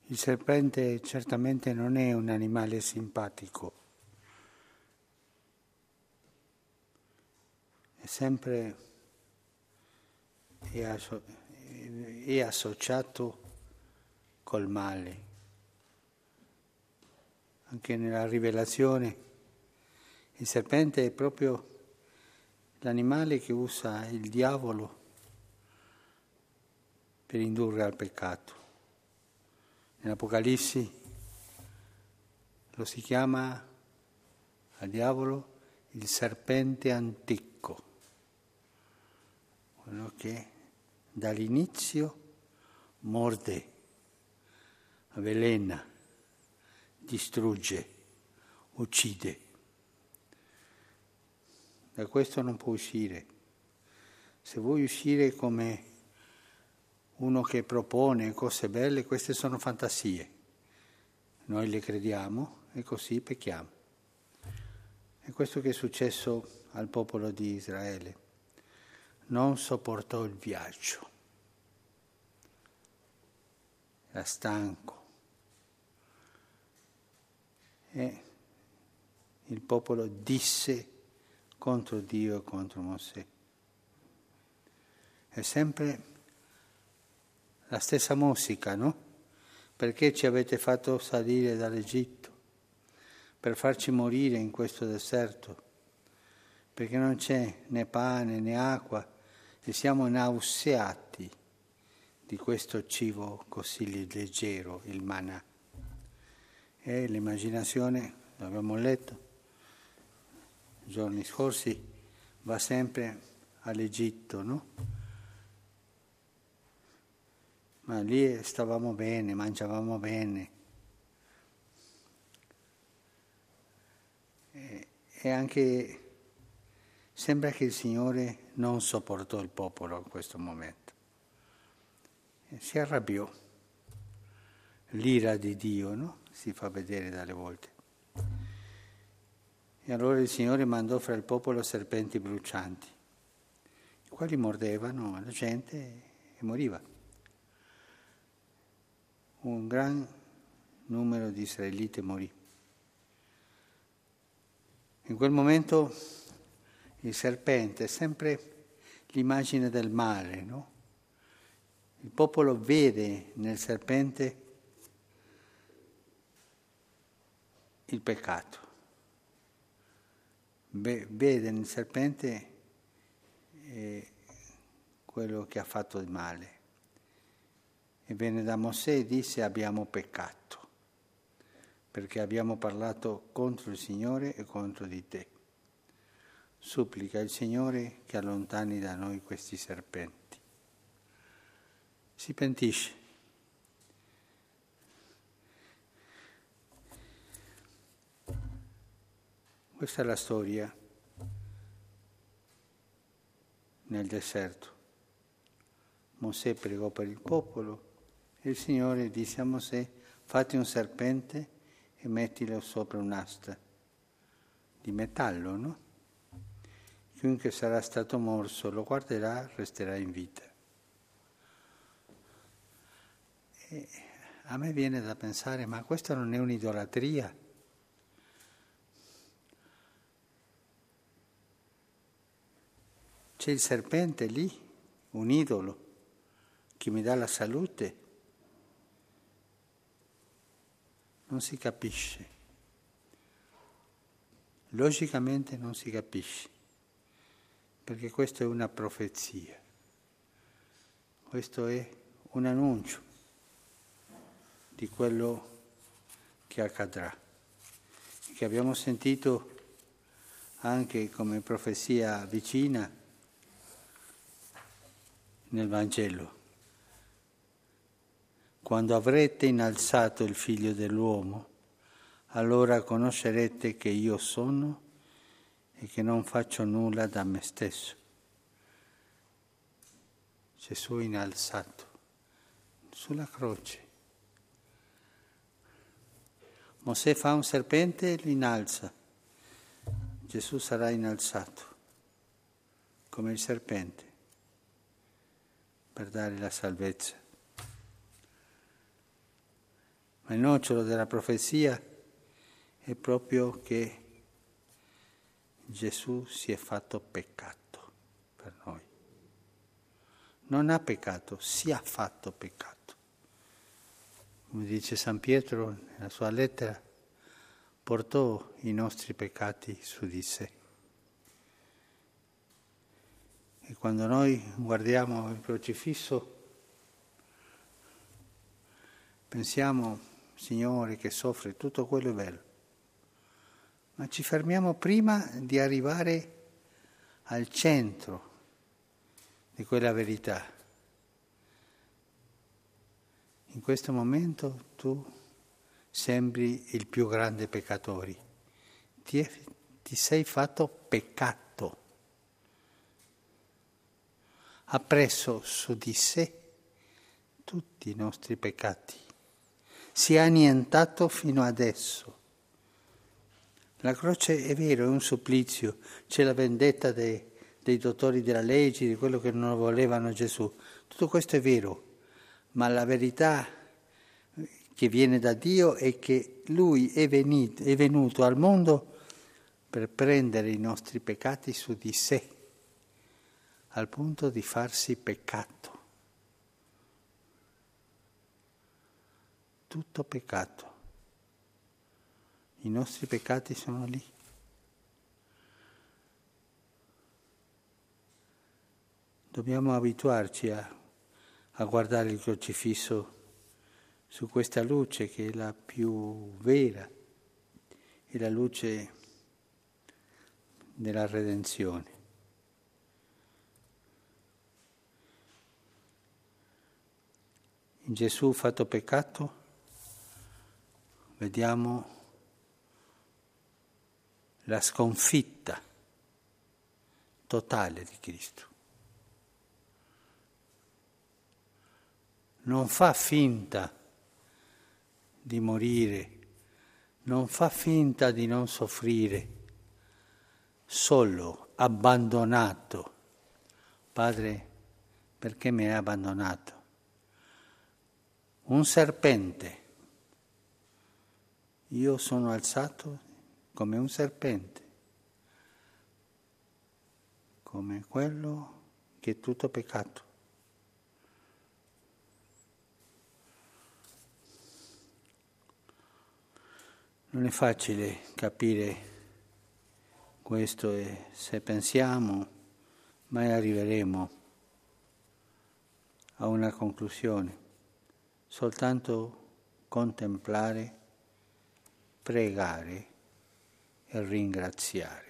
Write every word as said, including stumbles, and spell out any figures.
Il serpente certamente non è un animale simpatico, è sempre è, asso- è associato col male. Anche nella Rivelazione il serpente è proprio l'animale che usa il diavolo per indurre al peccato. Nell'Apocalisse lo si chiama al diavolo il serpente antico, quello che dall'inizio morde, avvelena, distrugge, uccide. Da questo non può uscire. Se vuoi uscire come uno che propone cose belle, queste sono fantasie. Noi le crediamo e così pecchiamo. È questo che è successo al popolo di Israele. Non sopportò il viaggio. Era stanco. E il popolo disse contro Dio e contro Mosè. È sempre la stessa musica, no? Perché ci avete fatto salire dall'Egitto? Per farci morire in questo deserto? Perché non c'è né pane né acqua e siamo nauseati di questo cibo così leggero, il manna. E l'immaginazione, l'abbiamo letto giorni scorsi, va sempre all'Egitto, no? Ma lì stavamo bene, mangiavamo bene. E, e anche sembra che il Signore non sopportò il popolo in questo momento. E si arrabbiò. L'ira di Dio, no? Si fa vedere dalle volte. E allora il Signore mandò fra il popolo serpenti brucianti, i quali mordevano la gente e moriva. Un gran numero di israeliti morì. In quel momento il serpente è sempre l'immagine del male, no? Il popolo vede nel serpente il peccato, vede nel serpente eh, quello che ha fatto il male. E venne da Mosè e disse: abbiamo peccato, perché abbiamo parlato contro il Signore e contro di te. Supplica il Signore che allontani da noi questi serpenti. Si pentisce. Questa è la storia nel deserto. Mosè pregò per il popolo e il Signore disse a Mosè: fatti un serpente e mettilo sopra un'asta di metallo, no? Chiunque sarà stato morso lo guarderà, resterà in vita. E a me viene da pensare, ma questa non è un'idolatria? C'è il serpente lì, un idolo, che mi dà la salute. Non si capisce. Logicamente non si capisce, perché questa è una profezia. Questo è un annuncio di quello che accadrà, che abbiamo sentito anche come profezia vicina nel Vangelo. Quando avrete innalzato il Figlio dell'uomo, allora conoscerete che io sono e che non faccio nulla da me stesso. Gesù innalzato sulla croce. Mosè fa un serpente e lo innalza. Gesù sarà innalzato come il serpente per dare la salvezza. Ma il nocciolo della profezia è proprio che Gesù si è fatto peccato per noi. Non ha peccato, si è fatto peccato. Come dice San Pietro nella sua lettera, portò i nostri peccati su di sé. E quando noi guardiamo il crocifisso, pensiamo, Signore, che soffre, tutto quello è bello. Ma ci fermiamo prima di arrivare al centro di quella verità. In questo momento tu sembri il più grande peccatore. Ti, è, ti sei fatto peccato. Ha preso su di sé tutti i nostri peccati. Si è annientato fino adesso. La croce è vero, è un supplizio, c'è la vendetta dei, dei dottori della legge, di quello che non volevano Gesù. Tutto questo è vero, ma la verità che viene da Dio è che Lui è, venito, è venuto al mondo per prendere i nostri peccati su di sé, al punto di farsi peccato. Tutto peccato. I nostri peccati sono lì. Dobbiamo abituarci a, a guardare il crocifisso su questa luce che è la più vera, è la luce della redenzione. In Gesù fatto peccato vediamo la sconfitta totale di Cristo. Non fa finta di morire, non fa finta di non soffrire, solo, abbandonato. Padre, perché mi hai abbandonato? Un serpente. Io sono alzato come un serpente, come quello che è tutto peccato. Non è facile capire questo e se pensiamo mai arriveremo a una conclusione, soltanto contemplare, pregare e ringraziare.